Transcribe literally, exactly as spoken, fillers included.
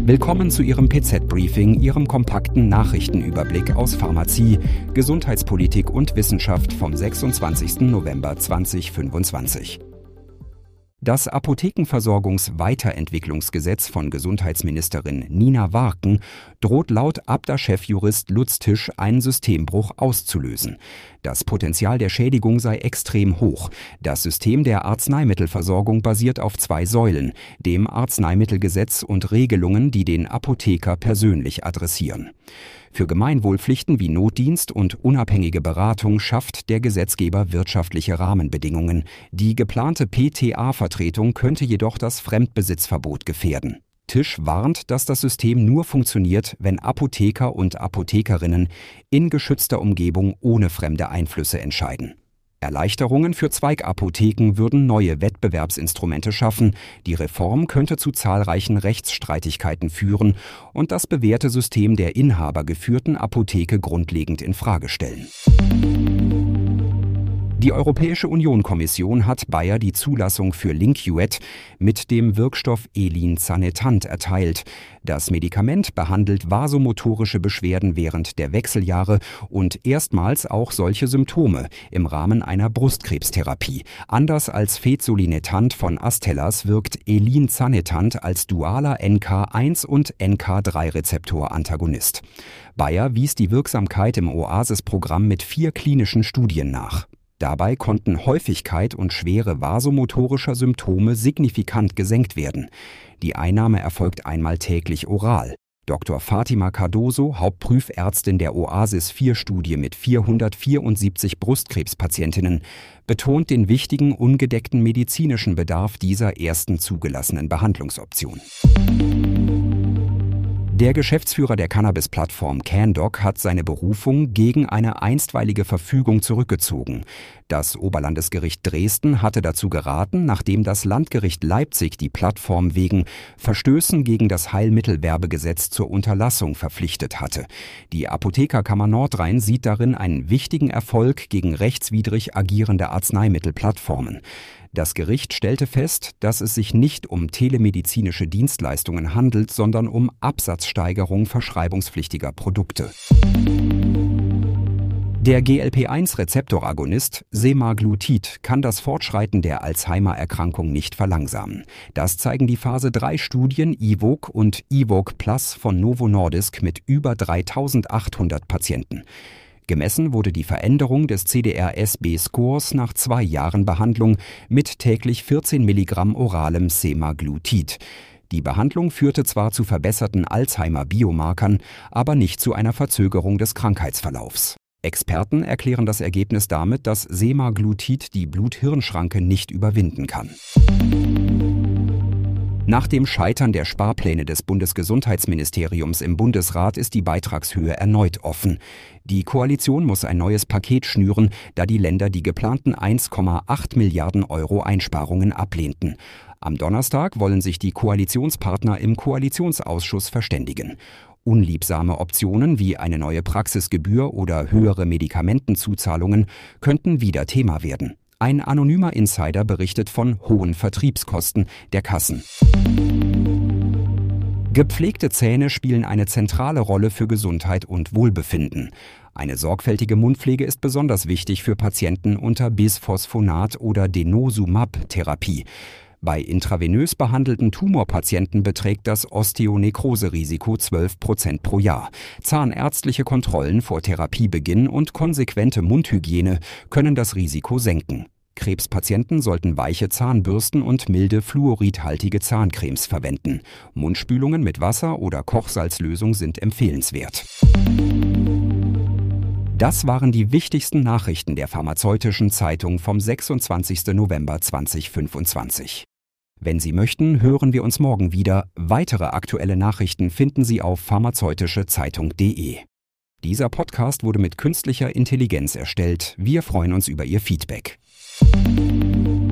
Willkommen zu Ihrem P Z-Briefing, Ihrem kompakten Nachrichtenüberblick aus Pharmazie, Gesundheitspolitik und Wissenschaft vom sechsundzwanzigsten November zweitausendfünfundzwanzig. Das Apothekenversorgungs-Weiterentwicklungsgesetz von Gesundheitsministerin Nina Warken droht laut Abda-Chefjurist Lutz Tisch einen Systembruch auszulösen. Das Potenzial der Schädigung sei extrem hoch. Das System der Arzneimittelversorgung basiert auf zwei Säulen, dem Arzneimittelgesetz und Regelungen, die den Apotheker persönlich adressieren. Für Gemeinwohlpflichten wie Notdienst und unabhängige Beratung schafft der Gesetzgeber wirtschaftliche Rahmenbedingungen. Die geplante P T A-Vertretung könnte jedoch das Fremdbesitzverbot gefährden. Tisch warnt, dass das System nur funktioniert, wenn Apotheker und Apothekerinnen in geschützter Umgebung ohne fremde Einflüsse entscheiden. Erleichterungen für Zweigapotheken würden neue Wettbewerbsinstrumente schaffen. Die Reform könnte zu zahlreichen Rechtsstreitigkeiten führen und das bewährte System der inhabergeführten Apotheke grundlegend in Frage stellen. Die Europäische Union-Kommission hat Bayer die Zulassung für Linkuet mit dem Wirkstoff Elinzanetant erteilt. Das Medikament behandelt vasomotorische Beschwerden während der Wechseljahre und erstmals auch solche Symptome im Rahmen einer Brustkrebstherapie. Anders als Fezolinetant von Astellas wirkt Elinzanetant als dualer N K eins und N K drei Rezeptor-Antagonist. Bayer wies die Wirksamkeit im OASIS-Programm mit vier klinischen Studien nach. Dabei konnten Häufigkeit und Schwere vasomotorischer Symptome signifikant gesenkt werden. Die Einnahme erfolgt einmal täglich oral. Doktor Fatima Cardoso, Hauptprüfärztin der OASIS vier Studie mit vierhundertvierundsiebzig Brustkrebspatientinnen, betont den wichtigen ungedeckten medizinischen Bedarf dieser ersten zugelassenen Behandlungsoption. Der Geschäftsführer der Cannabis-Plattform CanDoc hat seine Berufung gegen eine einstweilige Verfügung zurückgezogen. Das Oberlandesgericht Dresden hatte dazu geraten, nachdem das Landgericht Leipzig die Plattform wegen Verstößen gegen das Heilmittelwerbegesetz zur Unterlassung verpflichtet hatte. Die Apothekerkammer Nordrhein sieht darin einen wichtigen Erfolg gegen rechtswidrig agierende Arzneimittelplattformen. Das Gericht stellte fest, dass es sich nicht um telemedizinische Dienstleistungen handelt, sondern um Absatzsteigerung verschreibungspflichtiger Produkte. Der G L P eins Rezeptoragonist Semaglutid kann das Fortschreiten der Alzheimer-Erkrankung nicht verlangsamen. Das zeigen die Phase drei Studien Evoque und Evoque Plus von Novo Nordisk mit über dreitausendachthundert Patienten. Gemessen wurde die Veränderung des C D R S B-Scores nach zwei Jahren Behandlung mit täglich vierzehn Milligramm oralem Semaglutid. Die Behandlung führte zwar zu verbesserten Alzheimer-Biomarkern, aber nicht zu einer Verzögerung des Krankheitsverlaufs. Experten erklären das Ergebnis damit, dass Semaglutid die Blut-Hirn-Schranke nicht überwinden kann. Nach dem Scheitern der Sparpläne des Bundesgesundheitsministeriums im Bundesrat ist die Beitragshöhe erneut offen. Die Koalition muss ein neues Paket schnüren, da die Länder die geplanten eins Komma acht Milliarden Euro Einsparungen ablehnten. Am Donnerstag wollen sich die Koalitionspartner im Koalitionsausschuss verständigen. Unliebsame Optionen wie eine neue Praxisgebühr oder höhere Medikamentenzuzahlungen könnten wieder Thema werden. Ein anonymer Insider berichtet von hohen Vertriebskosten der Kassen. Gepflegte Zähne spielen eine zentrale Rolle für Gesundheit und Wohlbefinden. Eine sorgfältige Mundpflege ist besonders wichtig für Patienten unter Bisphosphonat- oder Denosumab-Therapie. Bei intravenös behandelten Tumorpatienten beträgt das Osteonekrose-Risiko zwölf Prozent pro Jahr. Zahnärztliche Kontrollen vor Therapiebeginn und konsequente Mundhygiene können das Risiko senken. Krebspatienten sollten weiche Zahnbürsten und milde fluoridhaltige Zahncremes verwenden. Mundspülungen mit Wasser oder Kochsalzlösung sind empfehlenswert. Das waren die wichtigsten Nachrichten der Pharmazeutischen Zeitung vom sechsundzwanzigsten November zweitausendfünfundzwanzig. Wenn Sie möchten, hören wir uns morgen wieder. Weitere aktuelle Nachrichten finden Sie auf pharmazeutische Zeitung punkt de. Dieser Podcast wurde mit künstlicher Intelligenz erstellt. Wir freuen uns über Ihr Feedback.